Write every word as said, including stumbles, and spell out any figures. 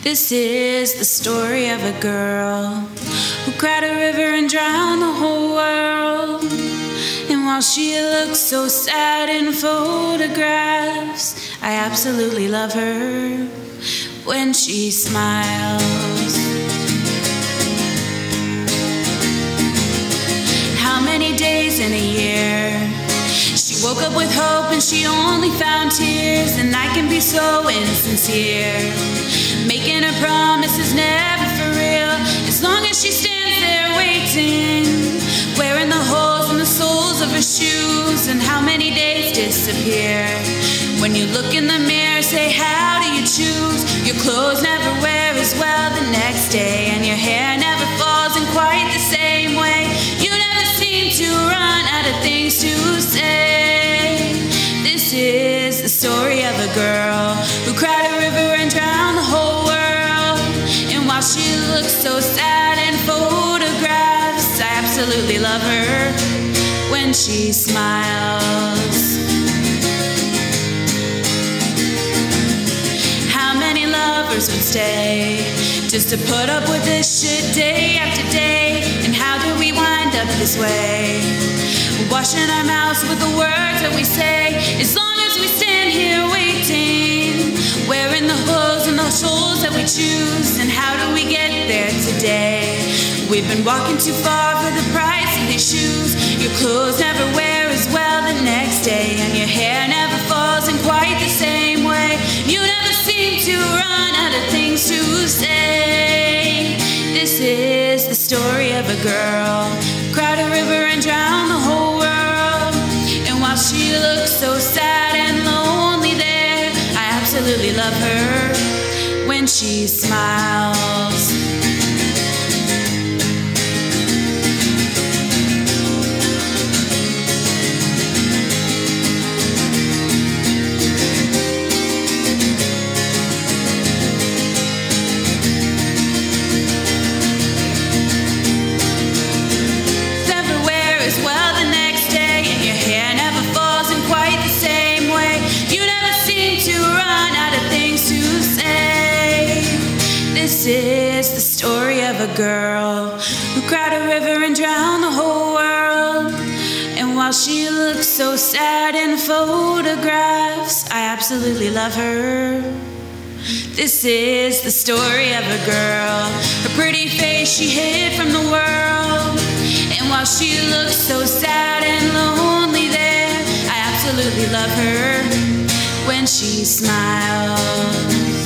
This is the story of a girl who cried a river and drowned the whole world. And while she looks so sad in photographs, I absolutely love her when she smiles. How many days in a year she woke up with hope and she only found tears? And I can be so insincere, making her promises never for real, as long as she stands there waiting, wearing the holes in the soles of her shoes. And how many days disappear when you look in the mirror, say, how do you choose? Your clothes never wear as well the next day, and your hair never falls in quite the same way. You never seem to run out of things to say. This is the story of a girl who cried a river and drowned the whole world. And while she looks so sad in photographs, I absolutely love her when she smiles. How many lovers would stay just to put up with this shit day after day? And how do we wind up this way, washing our mouths with the words that we say, as long as we stand here waiting, wearing the holes and the soles that we choose? And how do we get there today? We've been walking too far for the price of these shoes. Your clothes never wear as well the next day, and your hair never falls in quite the same way. You never seem to run out of things to say. This is the story of a girl who cried a river and drowned the whole world. And while she looks so sad and lonely there, I absolutely love her when she smiles. This is the story of a girl who cried a river and drowned the whole world. And while she looks so sad in photographs, I absolutely love her. This is the story of a girl, her pretty face she hid from the world. And while she looks so sad and lonely there, I absolutely love her when she smiles.